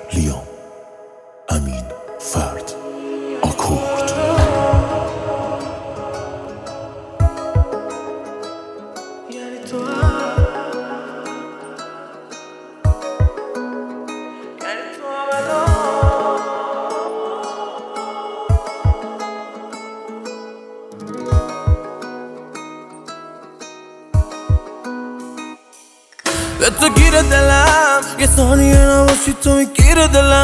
لیام امین فرد آکورد. به تو گیر دلم یه ثانیه نباشی تو میگیر دلم.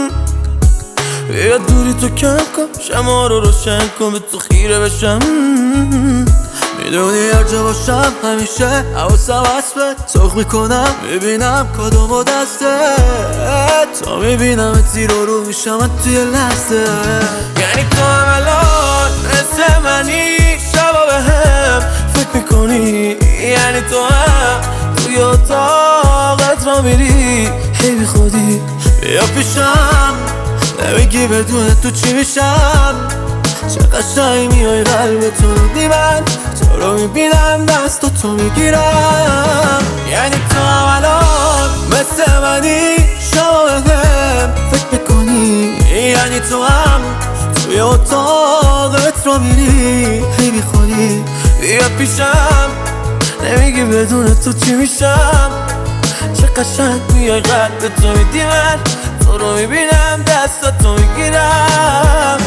بیا دوری تو کم کن شما رو روشن کن به تو خیره بشم. میدونی هر جا باشم همیشه حواسم هست به سرخ میکنم میبینم کدوم و دسته تا میبینم زیر رو میشم توی لحظه. یعنی تو هم الان مثل منی شبا به هم فکر میکنی. یعنی تو هم توی اتاقت را میری هی بی خودی بیا پیشم نمیگی بدون تو چی میشم. چه قشنگ میای قلب تو میدی من تو رو میبینم دست تو میگیرم. یعنی تو هم الان مثل منی شما بهم فکر میکنی. یعنی تو هم توی اتاقت را میری هی بی خودی بیا پیشم نمیگی بدون تو چی میشم. چه قشنگ میای قلب تو میدی من تو رو میبینم دست تو میگیرم.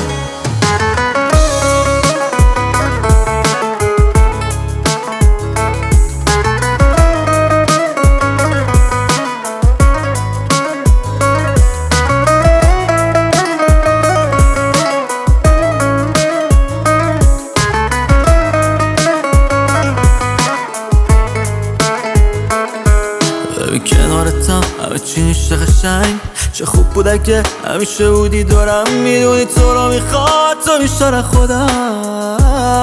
کنارتم همه چی میشه قشنگ. چه خوب بوده که همیشه بودی دورم. میدونی تو رو میخواد تو بیشتر خودم.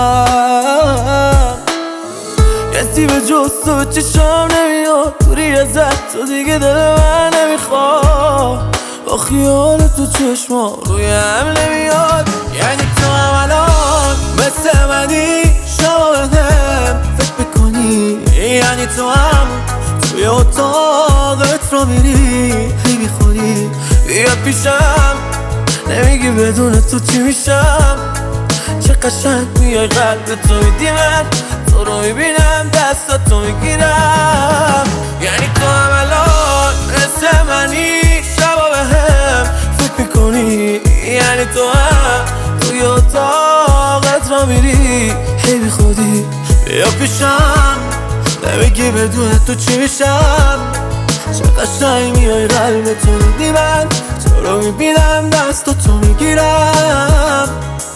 کسی به جز تو به چشم نمیاد دوری ازت تو دیگه دل من نمیخواد. با خیال تو چشما روی هم نمیاد. یعنی تو هم الان مثل منی شما بهم فکر میکنی. یعنی تو هم توی اتاقت را میری هی بی خودی بیا پیشم نمیگی بدون تو چی میشم. چه قشنگ میای قلب تو میدی من تو رو میبینم دست تو میگیرم. یعنی تو هم الان مثل منی شبا به هم فکر میکنی. یعنی تو هم توی اتاقت را میری هی بی خودی بیا پیشم نمیگی بدون تو چی میشم. چه قشنگ میای قلب تو میدی من تو رو میبینم دست تو میگیرم.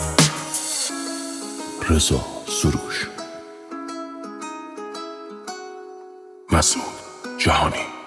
رضا سروش، مسعود جهانی.